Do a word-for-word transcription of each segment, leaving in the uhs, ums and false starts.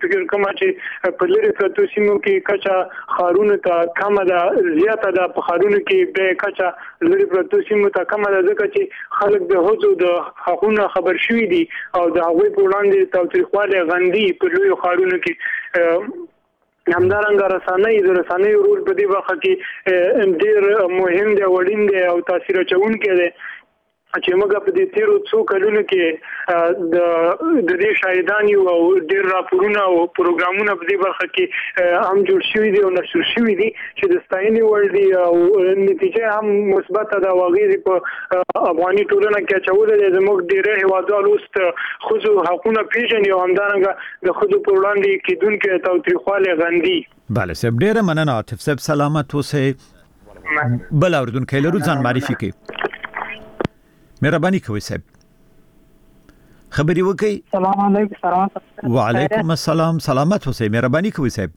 فکر کوم چې په لری پرتو سیمو کې کچا خارونه ته کم ده زیاته ده په خارونه کې به کچا لری پرتو سیمو ته کم ده ځکه چې خلک د هوځو د حقوقو خبر شوي دي او د هغوی په وړاندې تاوتریخواله غندي په لوی خارونه کې همدارنګه رسنۍ د رسنۍ رول په دې برخه کې ډېر مهم دی وړین دی او تاثیر اچونکی دی چې موږ په دې تیرو څو کلونو کې د د دې شاهدان یو او ډېر راپورونه او پروګرامونه په دې برخه کې هم جوړ شوي دي او نشر شوي دي چې د ستاینې وړ دي او نتیجه هم مثبته ده او هغې په افغاني ټولنه کې اچولې ده زموږ ډېری هېوادوال اوس د ښځو حقونه پېژني او همدارنګه د ښځو په وړاندې کېدونکې تاوتریخوالی غندي. بله صاحب ډېره مننه عاطف صاحب سلامت اوسئ. بل اورېدونکی لرو ځان معرفي کړئ. مهرباني کوئ صاحب خبري وکي. السلام علیکم. سلام وعلیکم السلام. سلامت اوسئ. مهرباني کوئ صاحب.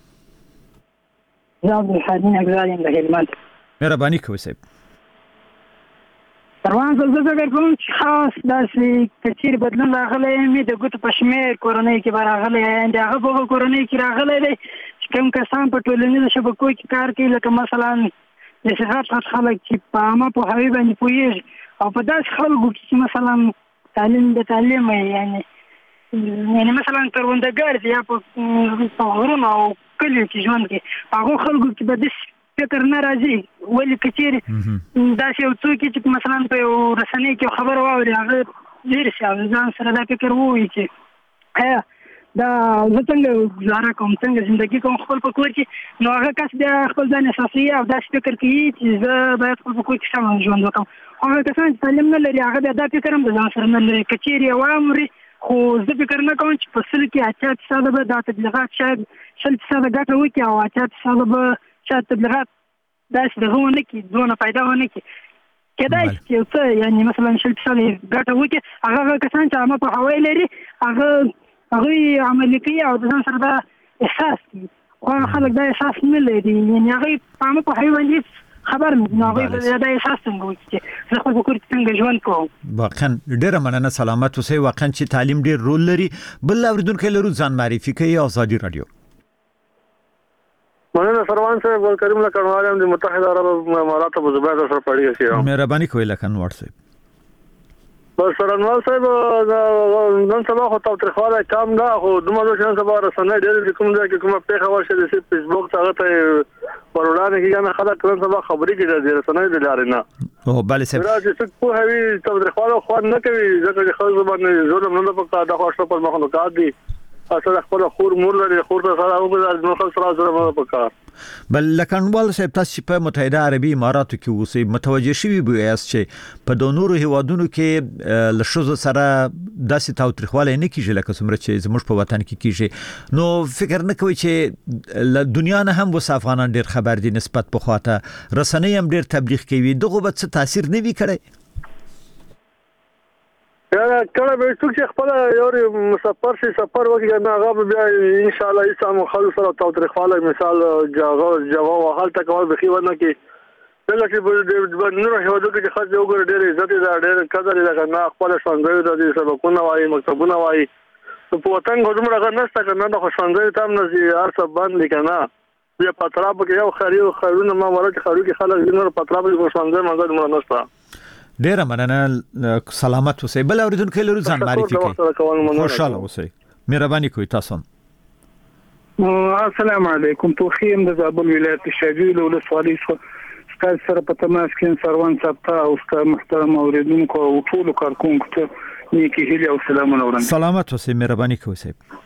زه عبدالحلیم اګزاریم د هلمند. مهرباني کوئ صاحب. روان زه فکر کوم چې خاص داسې کچیر بدلون راغلی مې د ګوتو په شمېر کورنۍ کې به راغلی د هغه په کورنۍ کې راغلی دی چې کوم کسان په ټولنیزو شبکو کې کار کوي لکه مثلا د صحت خلک چې په عامه پوهاوي باندې پوهېږي او په داسې خلکو کې چې مثلا تعلیم د تعلیم یعنی یعنی مثلا کروندګر دي یا په غرونو او کلیو کې ژوند کوي هغو خلکو کې به داسې فکر نه راځي ولې که چېرې داسې یو څوک چې مثلا په یو رسنۍ کې خبره واوري هغه ډېر شي او ځان سره دا فکر ووایي چې ایا دا زه څنګه گزاره کوم څنګه زندگی کوم خپل په کور کې نو هغه کس بیا خپل ځان احساسوي او داسې فکر کوي چې زه باید خپل په کور کې سم ژوند وکړم. هغه کسان چې تعلیم نه لري هغه بیا دا فکر هم د ځان سره نه لري که چېرې یې واوري خو زه فکر نه کوم چې په سل کې اتیا فیصده به دا تبلیغات شاید شل فیصده ګټه وکړي او اتیا فیصده به شاید تبلیغات داسې دغه ونه کړي دونه پیدا ونه کړي. کېدای شي چې یو څه یعنې مثلا شل فیصده ګټه وکړي هغه هغه کسان چې عامه پوهاوی لري هغه هغوی عملي کوي او د ځان سره دا احساس کوي خو هغه خلک دا احساس نه لري یعنې هغوی په عامه پوهاوي باندې خبر نه نو هغوی به دا احساس څنګه وکړي چې زه خپل په کور کې څنګه ژوند کوم. واقعا ډېره مننه سلامت اوسئ. واقعا چې تعلیم ډېر رول لري. بل اورېدونکی لرو ځان معرفي کوي. ازادي راډیو. مننه سروان صاحب ګلکریم له کډوالو د متحده عرب اماراتو په زبر سره پړی شي. مهرباني کوئ لکن واتساپ. بس سرنوال صاحب نن سبا خو تاوتریخوالی کم ده خو دومره چې نن سبا رسنۍ ډېرې چې کوم ځای کې کومه پېښه ورشي د فیسبوک ته هغه ته ور وړاندې کېږي نه خلک نن سبا خبرې کوي د رسنیو د لارې نه. او بله صاحب دا چې څوک پوهوي تاوتریخوالی خوند نه کوي ځکه چې ښځو باندې ظلم نه ده پکار دا خو اشرف المخلوقات دي اصل خپل خور مور لري خور ته سره وګورئ نو خپل سره سره مو پکار. بل لکانوال صاحب تاسو په متحده عربي اماراتو کې اوسئ متوجه شوي به یاست چې په د نورو هیوادونو کې له ښځو سره داسې تاوتریخوالی نه کیږي لکه څومره چې زموږ په وطن کې کیږي نو فکر نه کوئ چې له دنیا نه هم اوس افغانان ډېر خبر دي نسبت پخوا ته رسنۍ هم ډېر تبلیغ کوي دغو به څه تاثیر نه وي کړی؟ کله به څوک چې خپل یو مسافر شي سفر وکړي نه هغه بیا ان شاء الله ایسامو خلک سره تاوتریخوالی مثال جواب جواب حالت کول به خو نه کی څنګه چې په نورو هیوادو کې خاص یو ګر ډېر عزت دی ډېر قدر دی نه خپل ښوونځي د دې سبقونه وایي مکتبونه وایي په وطن غوډم راغ نه ستګ نه د ښوونځي تام نه زی هر څه باندې کنه بیا پاتراب کې یو خریو خیرونه ما ورته خریو کې خلک نور پاتراب کې ښوونځي مګر نه نشته. ډیره مننه سلامت اوسئ. بل اورېدونکی لرو ځان معرفي کړئ. خوشحاله اوسئ. مهرباني کوئ تاسو. السلام علیکم. توخیم د زابل ولایت شاجوی ولسوالۍ څخه ستاسو سره په تماس کې سروان صاحب ته او ستاسو محترم اوریدونکو او ټول کارکونکو ته نیکی هیله او سلامونه وړاندې. سلامت اوسئ. مهرباني کوئ صاحب.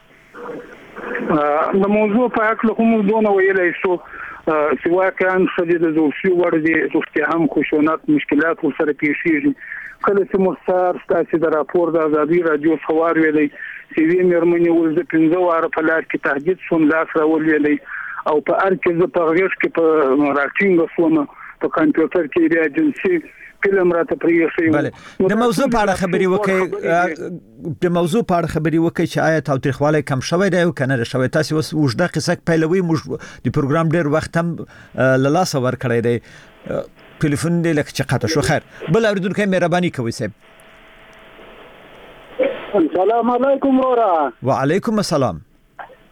د موضوع په اړه کوم دونه ویلای شو چې واقعا شدید زوفي وردي روغتیا هم خشونت مشکلات ورسره پیښیږي. کله چې مستار ستاسو د راپور د ازادي رادیو خبر ویلي چې وی مرمنې ولزه پنځه واره په لار کې تهدید سون لاس راولېلي او په هر کې زه په غږ کې په راټینګ سوم په کمپیوټر کې د ایجنسی فلم راته پریښی. بله د موضوع په اړه خبرې وکړئ د موضوع په اړه خبرې وکړئ چې آیا تاوتریخوالی کم شوی دی او که نه شوی. تاسو اوس اوږده قصه پیلوي موږ د پروګرام ډېر وخت هم له لاسه ورکړی دی ټلیفون دی لکه چې قطع شو. خیر بل اورېدونکی مهرباني کوئ صاحب. السلام علیکم ورا. وعلیکم السلام.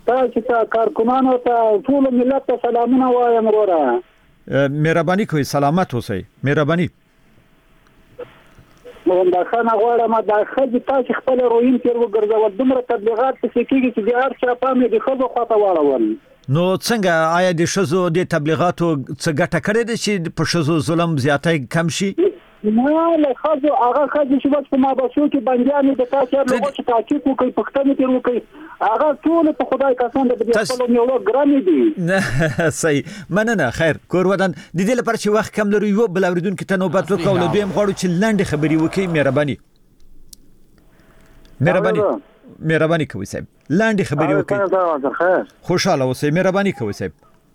تاسو ته کارکونانو ته ټول ملت ته سلامونه وایم وروره. مهرباني کوئ، سلامت اوسئ. مهرباني دا خانه غواړم دا خځې تاسو خپل روین تیر وګرځول، دومره تبلیغات پکې کیږي چې د هر چا پام د خځو خواته واړول. نو څنګه آیا د شزو د تبلیغاتو څه ګټه کړې ده چې په شزو ظلم زیاتای کم شي؟ نه له خځو هغه خځې چې وڅ په مابسو کې بنديان د تاسو له وڅ تاکي کوي پښتنه تیر وکي هغه ټول په خدای قسم د دې خپل نیولو ګرامي دي. نه صحیح، مننه. خیر کور ودان د دې لپاره چې وخت کم لري یو بل اوریدونکو ته نوبت وکړو، له دویم غواړو چې لاندې خبري وکي. مهرباني مهرباني مهرباني کوي صاحب، لاندې خبري وکي. خوشاله اوسئ. مهرباني کوي صاحب.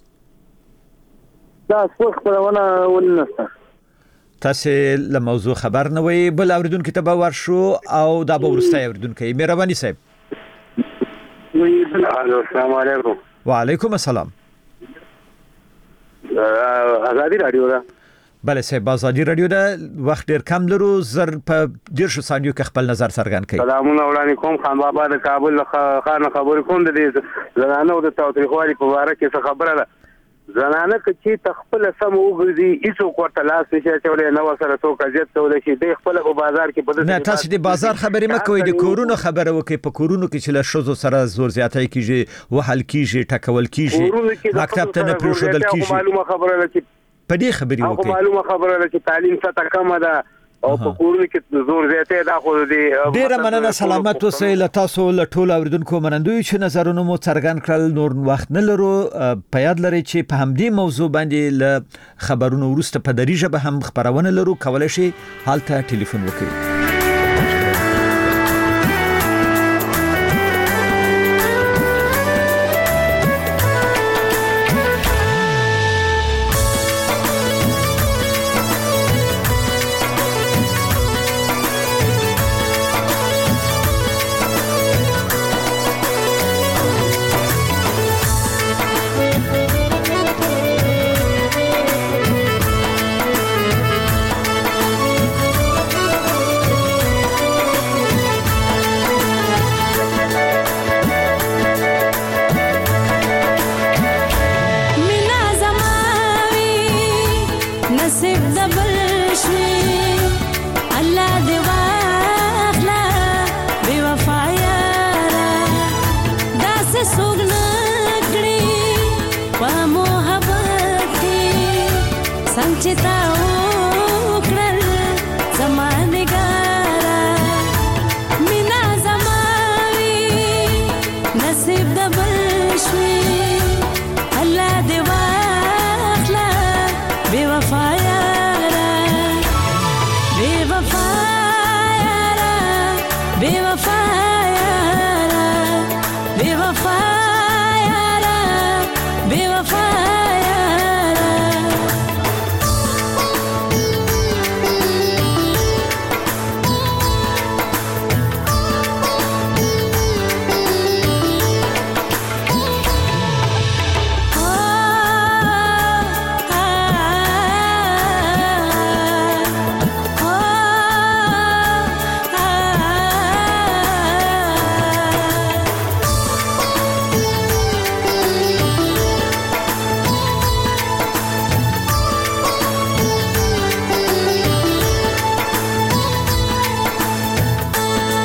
دا څه خبرونه ولنسته تاسو له موضوع خبر نه وي، بل اوریدونکو ته به ورشو او دا به ورسته اوریدونکو. مهرباني صاحب. السلام علیکم. وعلیکم السلام. ازادي رادیو ده؟ بله صاحب، ازادي رادیو ده. وخت ډیر کم لرو، زر په ډیر شو ثانیو کې خپل نظر څرګند کړئ. سلامونه وړاندې کوم. خان بابا د کابل خان خبرې کوم. د دې زنانه او د تاوتریخوالي په اړه کې څه خبره ده؟ زنانه چې تخپل سم وګرځي هیڅ کوټه لاس نشي چولې، نو سره څوک اجازه تول شي د خپل په بازار کې بده. نه تاسو د بازار خبرې مکه کوئ، د کورونو خبره وکي. په کورونو کې چې له شوزو سره زور زیاتای کیږي، وحل کیږي، ټکول کیږي، مکتب ته نه پروشدل کیږي. معلومه خبره ده چې په دې خبرې وکي. معلومه خبره ده چې تعلیم سطح کم ده او په کورونو کې زور زیاتې دا خو دې. ډیر مننه، سلامت اوسئ. له تاسو له ټول اوریدونکو منندوی چې نظرونه مو څرګند کړل. نور وخت نه لرو. په یاد لرئ چې په همدې موضوع باندې له خبرونو وروسته په دریجه به هم خبرونه لرو. کولای شئ حالته ټلیفون وکړئ.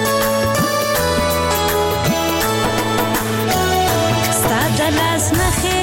Las najes